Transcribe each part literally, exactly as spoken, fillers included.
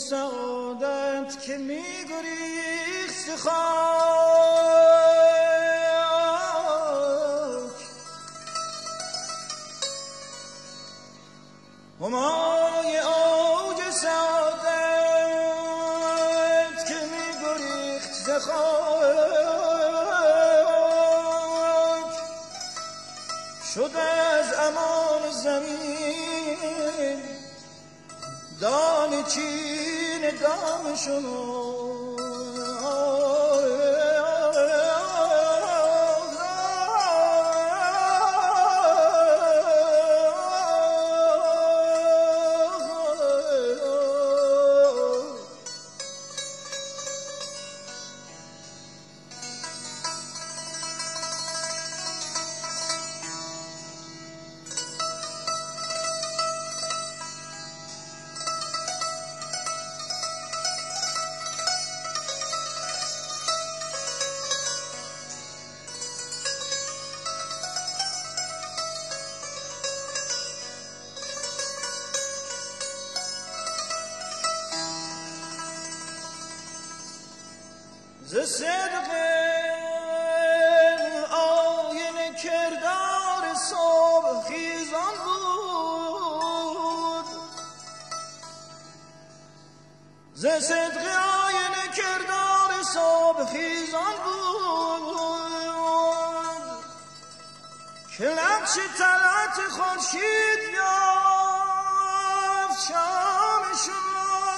سعادت که میگریخت خاک همای اوج سعادت که میگریخت خاک شد از امان زمین دان چین دام شما ز صدق آینه کردار صبح خیزان بود ز صدق آینه کردار صبح خیزان بود که نقش طلعت خورشید یافت شام شما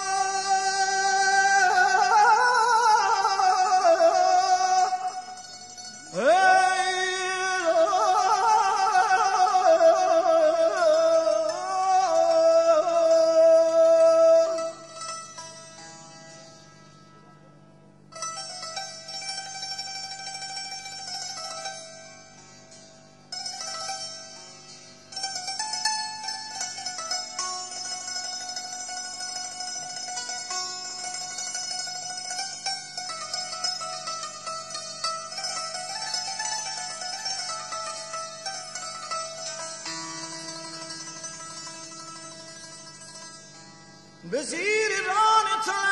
به زیر ران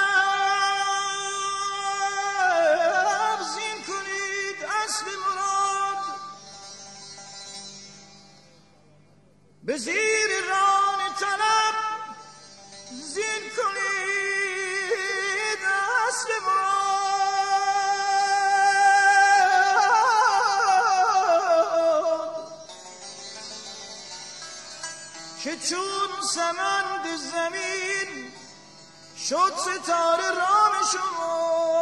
طلب زین کنید اصل مراد به زیر ران طلب زین کنید اصل مراد که چون سمند زمین شد ستاره رام شما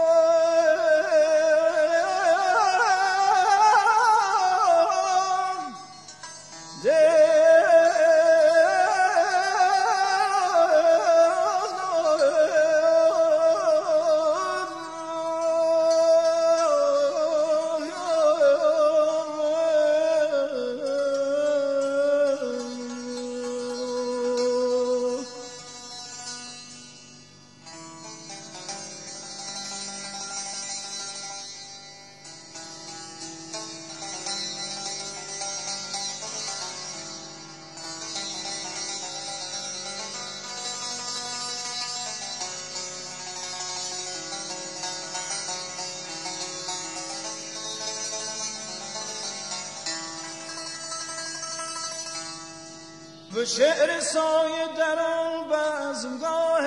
به شعر سایه در آن بزمگاه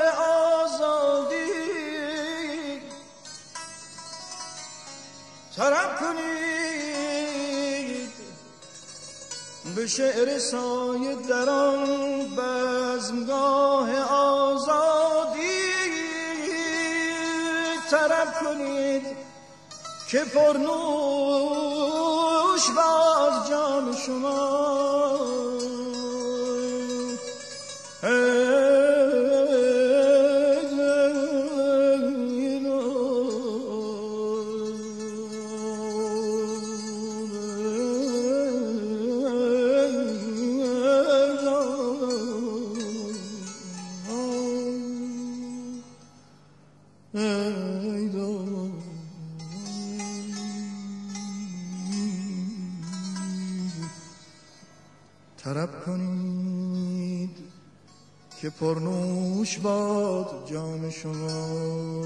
آزادی طرب کنید به شعر سایه در آن بزمگاه آزادی طرب کنید که پرنوش باز جام شما طرب کنید که پرنوش باد جام شما.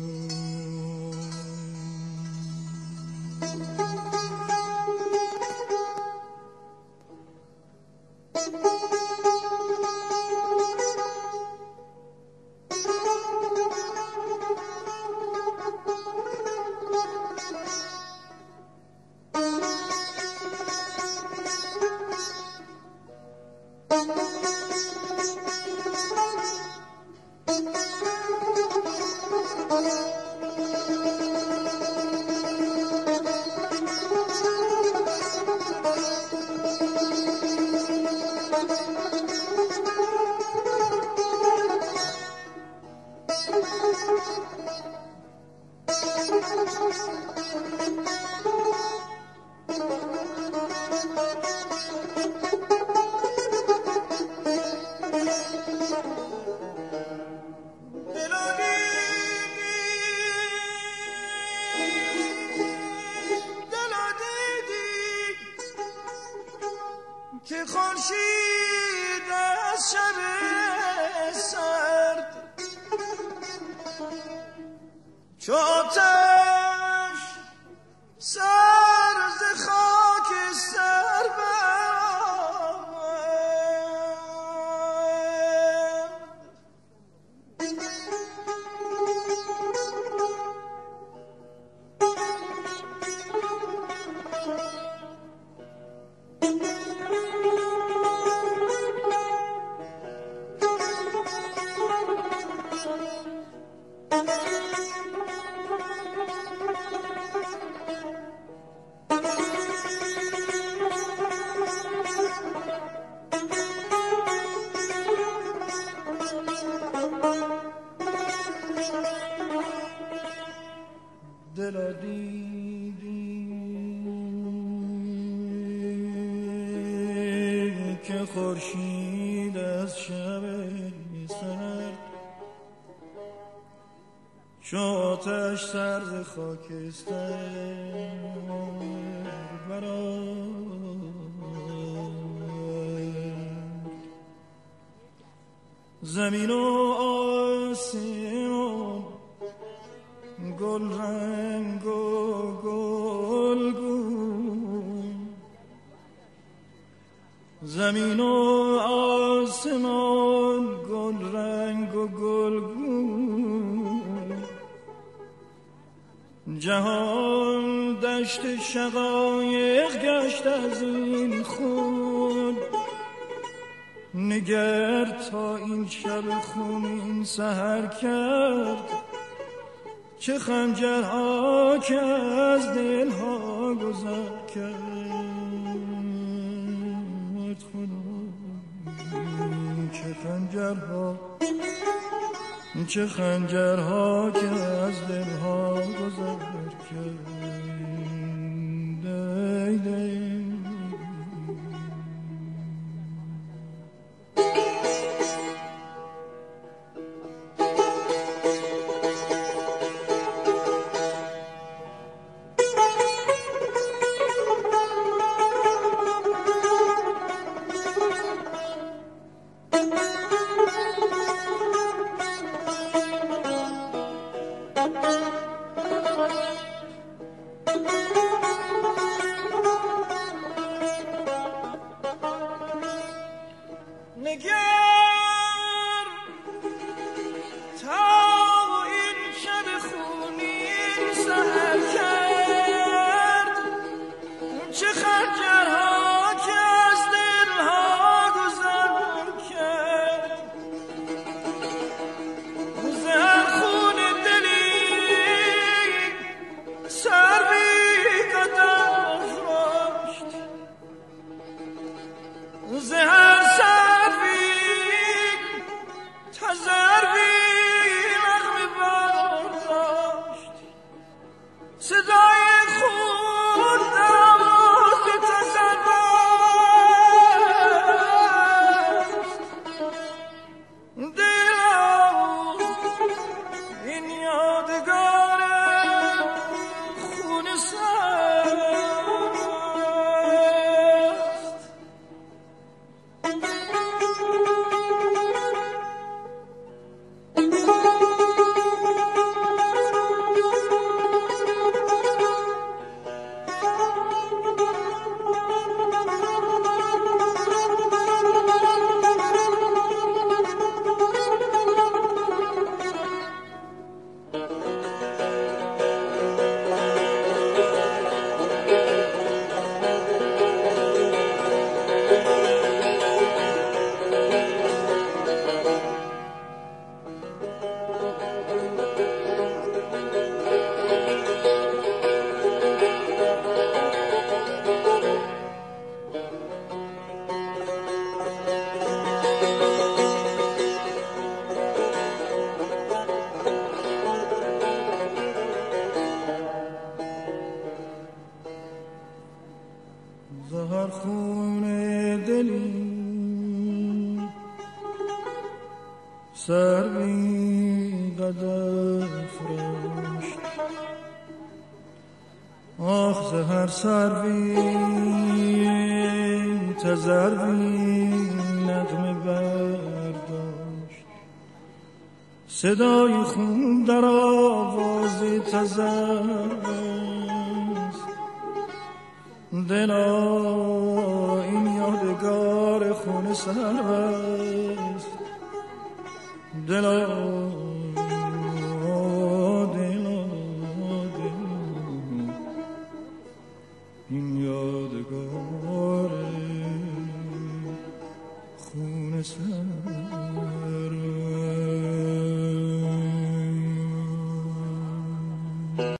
که خورشید از شب سرد چو آتش سر ز خاک سر دلا دیدی که خورشید از شب سرد چو آتش سر ز خاکستر برآورد زمین و آسمان گل رنگ و گلگون زمین و آسمان گل رنگ و گلگون جهان دشت شقایق گشت از این خون نگر تا این شب خونین سحر کرد چه خنجرها که از دلها گذر کرد خدا چه خنجرها چه خنجرها که از دلها گذر کرد دی دی سروی قدر فراشت. آخ زهر سروی تزروی نغمه برداشت. صدای خون در آواز تزر است. دلا این یادگار خون سرو است. دلا دلا دلا این یادگار خون سرو.